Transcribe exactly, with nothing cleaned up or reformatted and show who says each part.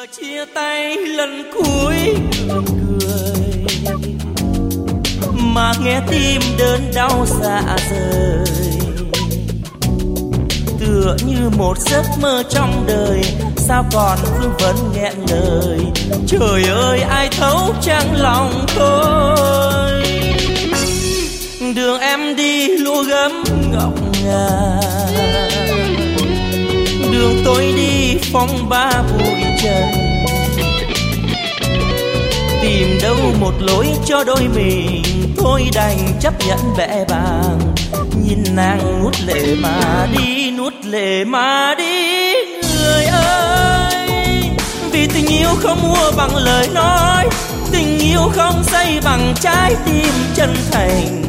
Speaker 1: Giờ chia tay lần cuối gượng cười mà nghe tim đớn đau dạ rời, tựa như một giấc mơ trong đời sao còn vương vấn nghẹn lời. Trời ơi ai thấu chẳng lòng thôi, đường em đi lúa gấm ngọc ngà, đường tôi đi phong ba bụi trần, tìm đâu một lối cho đôi mình, thôi đành chấp nhận bẽ bàng. Nhìn nàng nuốt lệ mà đi, nuốt lệ mà đi người ơi. Vì tình yêu không mua bằng lời nói, tình yêu không xây bằng trái tim chân thành.